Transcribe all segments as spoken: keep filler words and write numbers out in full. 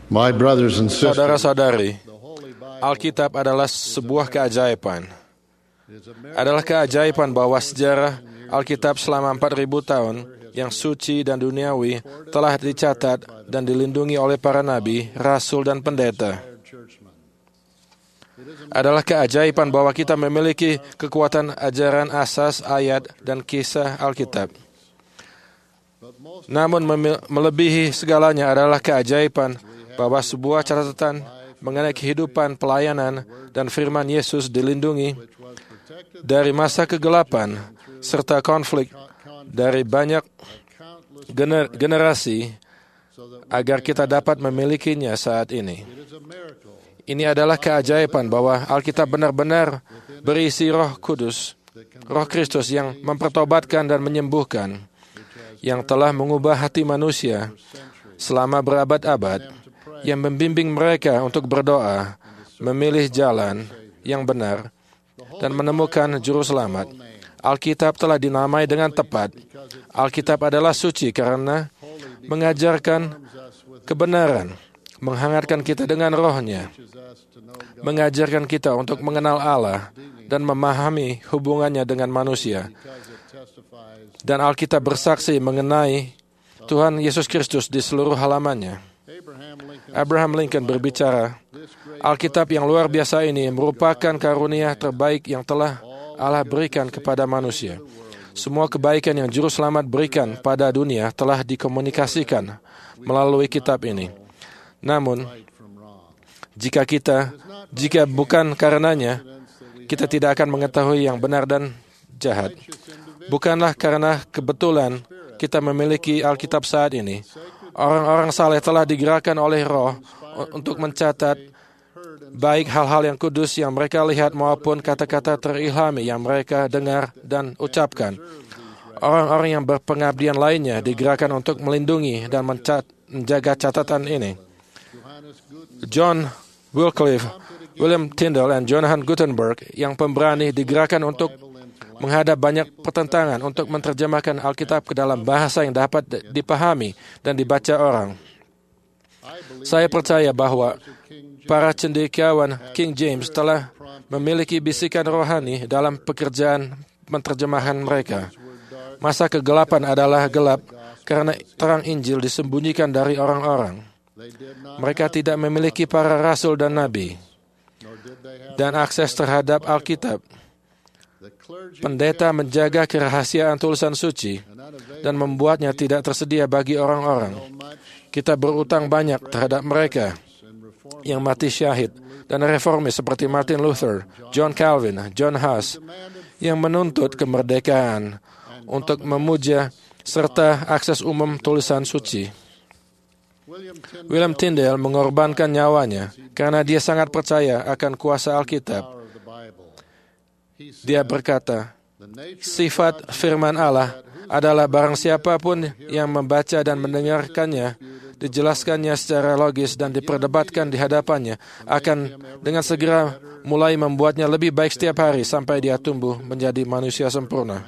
My brothers and sisters, Saudara-saudari, Alkitab adalah sebuah keajaiban. Adalah keajaiban bahwa sejarah Alkitab selama empat ribu tahun yang suci dan duniawi telah dicatat dan dilindungi oleh para nabi, rasul, dan pendeta. Adalah keajaiban bahwa kita memiliki kekuatan ajaran asas, ayat, dan kisah Alkitab. Namun melebihi segalanya adalah keajaiban bahwa sebuah catatan mengenai kehidupan pelayanan dan firman Yesus dilindungi dari masa kegelapan serta konflik dari banyak gener- generasi agar kita dapat memilikinya saat ini. Ini adalah keajaiban bahwa Alkitab benar-benar berisi Roh Kudus, Roh Kristus yang mempertobatkan dan menyembuhkan, yang telah mengubah hati manusia selama berabad-abad, yang membimbing mereka untuk berdoa, memilih jalan yang benar, dan menemukan juru selamat. Alkitab telah dinamai dengan tepat. Alkitab adalah suci karena mengajarkan kebenaran, menghangatkan kita dengan rohnya, mengajarkan kita untuk mengenal Allah dan memahami hubungannya dengan manusia. Dan Alkitab bersaksi mengenai Tuhan Yesus Kristus di seluruh halamannya. Abraham Lincoln berbicara, Alkitab yang luar biasa ini merupakan karunia terbaik yang telah Allah berikan kepada manusia. Semua kebaikan yang Juru Selamat berikan pada dunia telah dikomunikasikan melalui kitab ini. Namun, jika kita, jika bukan karenanya, kita tidak akan mengetahui yang benar dan jahat. Bukanlah karena kebetulan kita memiliki Alkitab saat ini. Orang-orang saleh telah digerakkan oleh Roh untuk mencatat baik hal-hal yang kudus yang mereka lihat maupun kata-kata terilhami yang mereka dengar dan ucapkan. Orang-orang yang berpengabdian lainnya digerakkan untuk melindungi dan mencat- menjaga catatan ini. John Wycliffe, William Tyndale, dan Johann Gutenberg yang pemberani digerakkan untuk menghadap banyak pertentangan untuk menerjemahkan Alkitab ke dalam bahasa yang dapat dipahami dan dibaca orang. Saya percaya bahwa para cendekiawan King James telah memiliki bisikan rohani dalam pekerjaan menerjemahkan mereka. Masa kegelapan adalah gelap karena terang Injil disembunyikan dari orang-orang. Mereka tidak memiliki para rasul dan nabi dan akses terhadap Alkitab. Pendeta menjaga kerahasiaan tulisan suci dan membuatnya tidak tersedia bagi orang-orang. Kita berutang banyak terhadap mereka yang mati syahid dan reformis seperti Martin Luther, John Calvin, John Huss, yang menuntut kemerdekaan untuk memuja serta akses umum tulisan suci. William Tyndale mengorbankan nyawanya karena dia sangat percaya akan kuasa Alkitab. Dia berkata, sifat firman Allah adalah barang siapapun yang membaca dan mendengarkannya, dijelaskannya secara logis dan diperdebatkan di hadapannya, akan dengan segera mulai membuatnya lebih baik setiap hari sampai dia tumbuh menjadi manusia sempurna.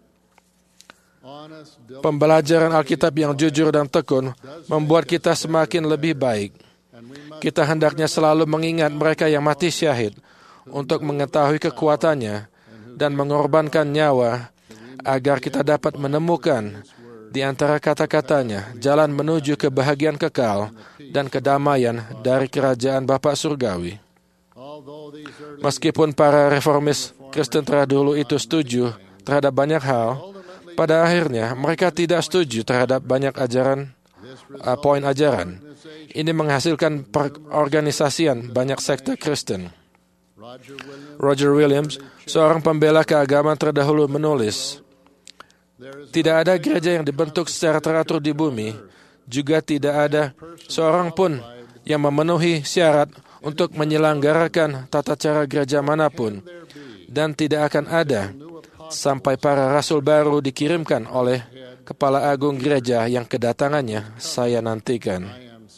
Pembelajaran Alkitab yang jujur dan tekun membuat kita semakin lebih baik. Kita hendaknya selalu mengingat mereka yang mati syahid untuk mengetahui kekuatannya dan mengorbankan nyawa agar kita dapat menemukan di antara kata-katanya jalan menuju kebahagiaan kekal dan kedamaian dari kerajaan Bapa Surgawi. Meskipun para reformis Kristen terdahulu itu setuju terhadap banyak hal, pada akhirnya mereka tidak setuju terhadap banyak ajaran, uh, poin ajaran. Ini menghasilkan perorganisasian banyak sekte Kristen. Roger Williams, seorang pembela keagamaan terdahulu, menulis, tidak ada gereja yang dibentuk secara teratur di bumi, juga tidak ada seorang pun yang memenuhi syarat untuk menyelenggarakan tata cara gereja manapun, dan tidak akan ada sampai para rasul baru dikirimkan oleh kepala agung gereja yang kedatangannya saya nantikan.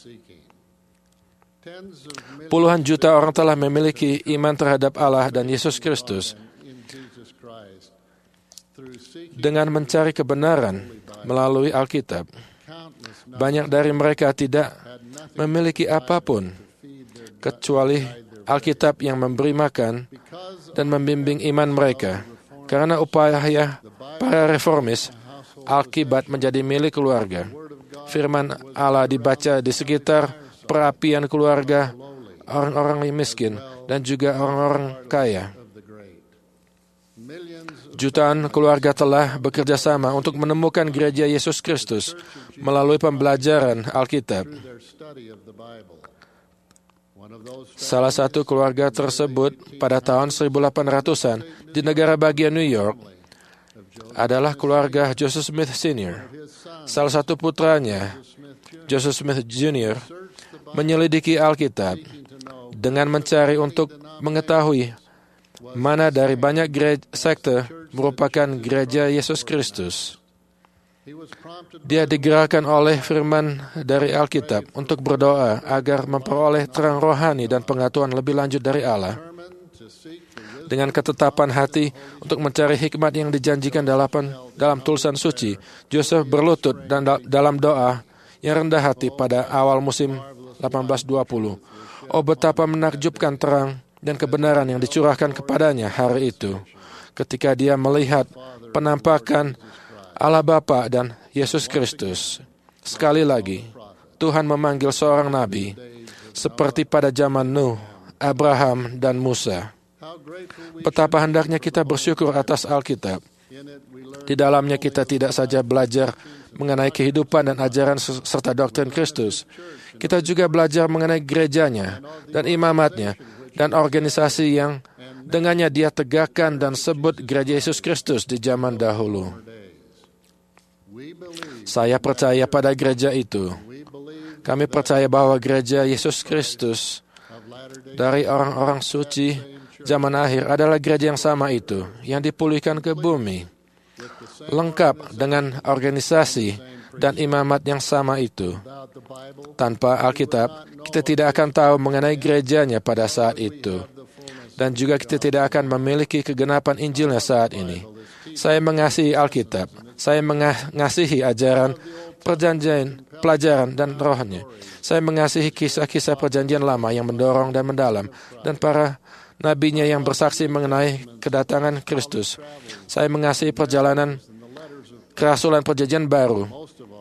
Puluhan juta orang telah memiliki iman terhadap Allah dan Yesus Kristus dengan mencari kebenaran melalui Alkitab. Banyak dari mereka tidak memiliki apapun kecuali Alkitab yang memberi makan dan membimbing iman mereka. Karena upaya para reformis, Alkitab menjadi milik keluarga. Firman Allah dibaca di sekitar perapian keluarga, orang-orang miskin, dan juga orang-orang kaya. Jutaan keluarga telah bekerja sama untuk menemukan gereja Yesus Kristus melalui pembelajaran Alkitab. Salah satu keluarga tersebut pada tahun seribu delapan ratusan di negara bagian New York adalah keluarga Joseph Smith Senior Salah satu putranya, Joseph Smith Junior, menyelidiki Alkitab dengan mencari untuk mengetahui mana dari banyak gereja sekte merupakan gereja Yesus Kristus. Dia digerakkan oleh firman dari Alkitab untuk berdoa agar memperoleh terang rohani dan pengetahuan lebih lanjut dari Allah. Dengan ketetapan hati untuk mencari hikmat yang dijanjikan dalam, dalam tulisan suci, Joseph berlutut dan da, dalam doa yang rendah hati pada awal musim delapan belas dua puluh. Oh, betapa menakjubkan terang dan kebenaran yang dicurahkan kepadanya hari itu, ketika dia melihat penampakan Allah Bapa dan Yesus Kristus. Sekali lagi, Tuhan memanggil seorang nabi, seperti pada zaman Nuh, Abraham, dan Musa. Betapa hendaknya kita bersyukur atas Alkitab. Di dalamnya kita tidak saja belajar mengenai kehidupan dan ajaran serta doktrin Kristus. Kita juga belajar mengenai gerejanya dan imamatnya dan organisasi yang dengannya dia tegakkan dan sebut gereja Yesus Kristus di zaman dahulu. Saya percaya pada gereja itu. Kami percaya bahwa gereja Yesus Kristus dari orang-orang suci zaman akhir adalah gereja yang sama itu, yang dipulihkan ke bumi, lengkap dengan organisasi dan imamat yang sama itu. Tanpa Alkitab, kita tidak akan tahu mengenai gerejanya pada saat itu. Dan juga kita tidak akan memiliki kegenapan Injilnya saat ini. Saya mengasihi Alkitab. Saya mengasihi ajaran, perjanjian, pelajaran, dan rohnya. Saya mengasihi kisah-kisah perjanjian lama yang mendorong dan mendalam, dan para nabinya yang bersaksi mengenai kedatangan Kristus. Saya mengasihi perjalanan kerasulan perjanjian baru.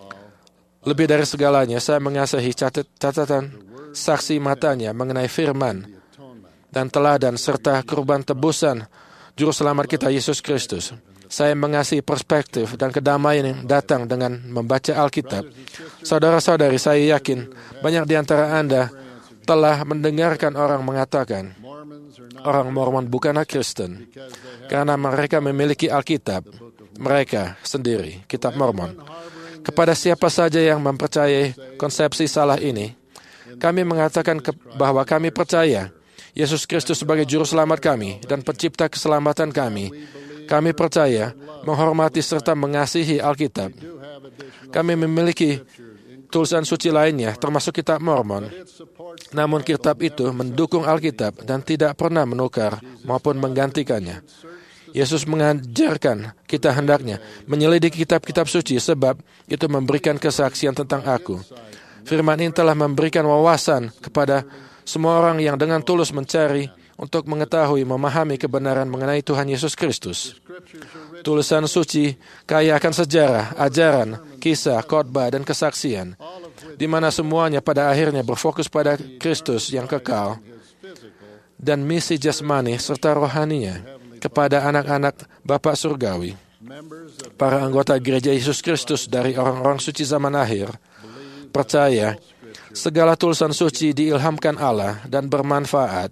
Lebih dari segalanya, saya mengasihi catatan saksi matanya mengenai firman dan teladan serta kurban tebusan Juru Selamat kita Yesus Kristus. Saya mengasihi perspektif dan kedamaian yang datang dengan membaca Alkitab. Saudara-saudari, saya yakin banyak di antara Anda telah mendengarkan orang mengatakan, orang Mormon bukanlah Kristen, karena mereka memiliki Alkitab, mereka sendiri, Kitab Mormon. Kepada siapa saja yang mempercayai konsepsi salah ini, kami mengatakan ke, bahwa kami percaya Yesus Kristus sebagai Juru Selamat kami dan Pencipta keselamatan kami. Kami percaya, menghormati serta mengasihi Alkitab. Kami memiliki tulisan suci lainnya, termasuk Kitab Mormon. Namun kitab itu mendukung Alkitab dan tidak pernah menukar maupun menggantikannya. Yesus mengajarkan kita hendaknya menyelidiki kitab-kitab suci sebab itu memberikan kesaksian tentang aku. Firman ini telah memberikan wawasan kepada semua orang yang dengan tulus mencari untuk mengetahui, memahami kebenaran mengenai Tuhan Yesus Kristus. Tulisan suci kaya akan sejarah, ajaran, kisah, khotbah, dan kesaksian, di mana semuanya pada akhirnya berfokus pada Kristus yang kekal dan misi jasmani serta rohaninya kepada anak-anak Bapa Surgawi. Para anggota gereja Yesus Kristus dari orang-orang suci zaman akhir percaya segala tulisan suci diilhamkan Allah dan bermanfaat.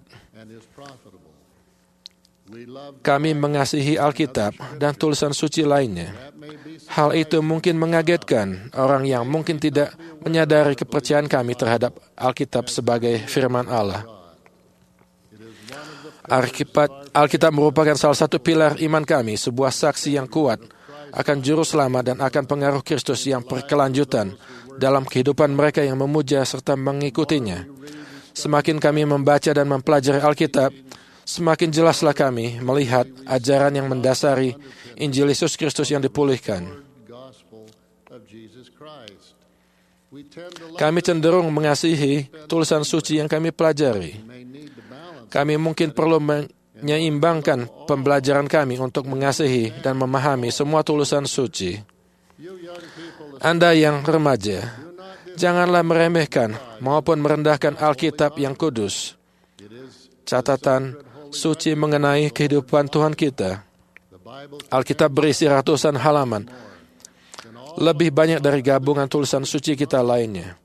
Kami mengasihi Alkitab dan tulisan suci lainnya. Hal itu mungkin mengagetkan orang yang mungkin tidak menyadari kepercayaan kami terhadap Alkitab sebagai firman Allah. Alkitab, Alkitab merupakan salah satu pilar iman kami, sebuah saksi yang kuat akan Juru Selamat dan akan pengaruh Kristus yang berkelanjutan dalam kehidupan mereka yang memuja serta mengikutinya. Semakin kami membaca dan mempelajari Alkitab, semakin jelaslah kami melihat ajaran yang mendasari Injil Yesus Kristus yang dipulihkan. Kami cenderung mengasihi tulisan suci yang kami pelajari. Kami mungkin perlu menyeimbangkan pembelajaran kami untuk mengasihi dan memahami semua tulisan suci. Anda yang remaja, janganlah meremehkan maupun merendahkan Alkitab yang kudus. Catatan suci mengenai kehidupan Tuhan kita. Alkitab berisi ratusan halaman, lebih banyak dari gabungan tulisan suci kita lainnya.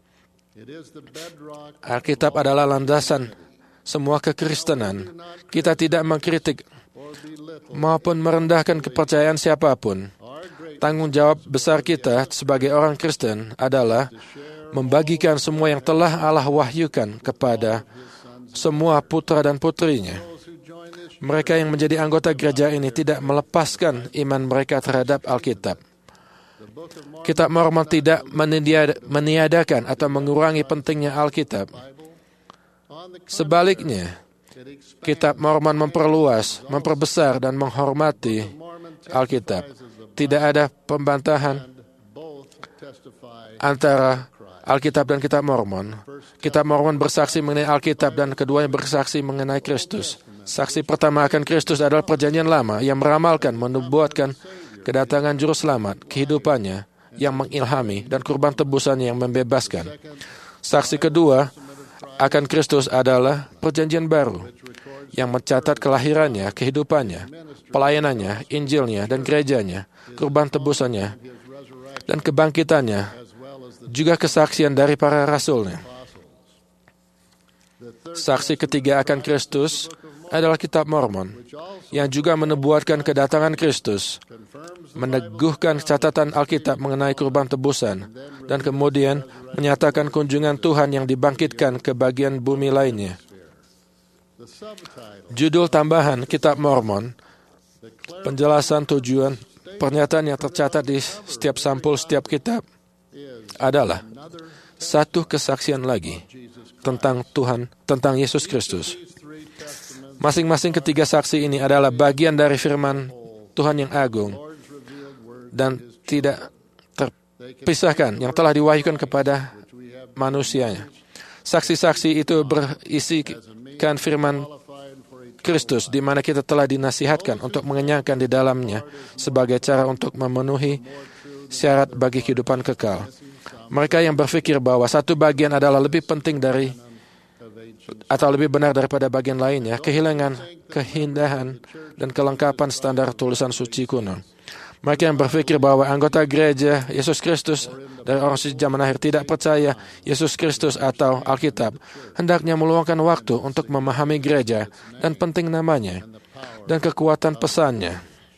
Alkitab adalah landasan semua kekristenan. Kita tidak mengkritik maupun merendahkan kepercayaan siapapun. Tanggung jawab besar kita sebagai orang Kristen adalah membagikan semua yang telah Allah wahyukan kepada semua putra dan putrinya. Mereka yang menjadi anggota gereja ini tidak melepaskan iman mereka terhadap Alkitab. Kitab Mormon tidak meniadakan atau mengurangi pentingnya Alkitab. Sebaliknya, Kitab Mormon memperluas, memperbesar, dan menghormati Alkitab. Tidak ada pembantahan antara Alkitab dan Kitab Mormon. Kitab Mormon bersaksi mengenai Alkitab dan keduanya bersaksi mengenai Kristus. Saksi pertama akan Kristus adalah Perjanjian Lama yang meramalkan, menubuatkan kedatangan Juru Selamat, kehidupannya yang mengilhami, dan kurban tebusannya yang membebaskan. Saksi kedua akan Kristus adalah Perjanjian Baru yang mencatat kelahirannya, kehidupannya, pelayanannya, Injilnya, dan gerejanya, kurban tebusannya, dan kebangkitannya, juga kesaksian dari para rasulnya. Saksi ketiga akan Kristus adalah Kitab Mormon, yang juga menubuatkan kedatangan Kristus, meneguhkan catatan Alkitab mengenai kurban tebusan, dan kemudian menyatakan kunjungan Tuhan yang dibangkitkan ke bagian bumi lainnya. Judul tambahan Kitab Mormon, penjelasan tujuan pernyataan yang tercatat di setiap sampul setiap kitab adalah satu kesaksian lagi tentang Tuhan, tentang Yesus Kristus. Masing-masing ketiga saksi ini adalah bagian dari firman Tuhan yang agung dan tidak terpisahkan yang telah diwahyukan kepada manusianya. Saksi-saksi itu berisikan firman Kristus, di mana kita telah dinasihatkan untuk mengenyangkan di dalamnya sebagai cara untuk memenuhi syarat bagi kehidupan kekal. Mereka yang berpikir bahwa satu bagian adalah lebih penting dari atau lebih benar daripada bagian lainnya, kehilangan keindahan dan kelengkapan standar tulisan suci kuno. Mereka yang berpikir bahwa anggota gereja Yesus Kristus dari orang suci zaman akhir tidak percaya Yesus Kristus atau Alkitab, hendaknya meluangkan waktu untuk memahami gereja dan penting namanya dan kekuatan pesannya.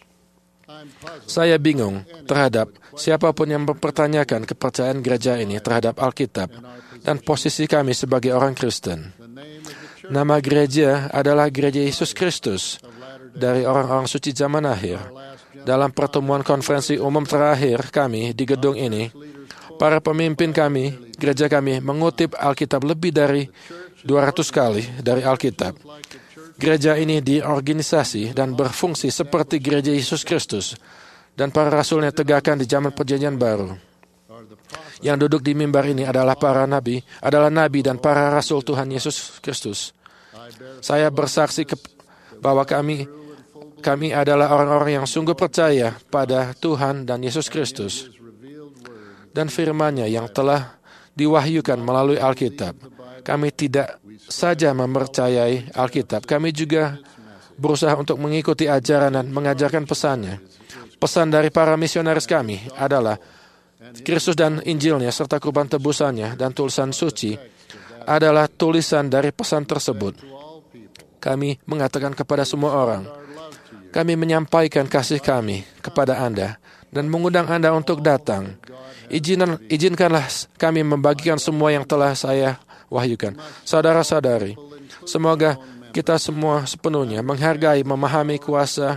Saya bingung terhadap siapapun yang mempertanyakan kepercayaan gereja ini terhadap Alkitab dan posisi kami sebagai orang Kristen. Nama gereja adalah Gereja Yesus Kristus dari orang-orang suci zaman akhir. Dalam pertemuan konferensi umum terakhir kami di gedung ini, para pemimpin kami, gereja kami, mengutip Alkitab lebih dari dua ratus kali dari Alkitab. Gereja ini diorganisasi dan berfungsi seperti Gereja Yesus Kristus dan para rasulnya tegakkan di zaman Perjanjian Baru. Yang duduk di mimbar ini adalah para nabi, adalah nabi dan para rasul Tuhan Yesus Kristus. Saya bersaksi ke, bahwa kami kami adalah orang-orang yang sungguh percaya pada Tuhan dan Yesus Kristus dan firman-Nya yang telah diwahyukan melalui Alkitab. Kami tidak saja mempercayai Alkitab, kami juga berusaha untuk mengikuti ajaran dan mengajarkan pesannya. Pesan dari para misionaris kami adalah Kristus dan Injilnya serta kurban tebusannya dan tulisan suci adalah tulisan dari pesan tersebut. Kami mengatakan kepada semua orang, kami menyampaikan kasih kami kepada Anda dan mengundang Anda untuk datang. Izinan, izinkanlah kami membagikan semua yang telah saya wahyukan. Saudara-saudari, semoga kita semua sepenuhnya menghargai, memahami kuasa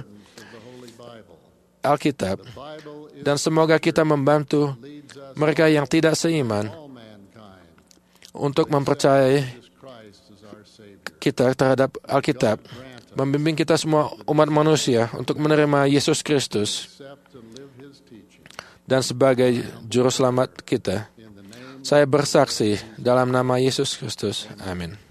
Alkitab, dan semoga kita membantu mereka yang tidak seiman untuk mempercayai kita terhadap Alkitab, membimbing kita semua umat manusia untuk menerima Yesus Kristus dan sebagai Juru Selamat kita. Saya bersaksi dalam nama Yesus Kristus. Amin.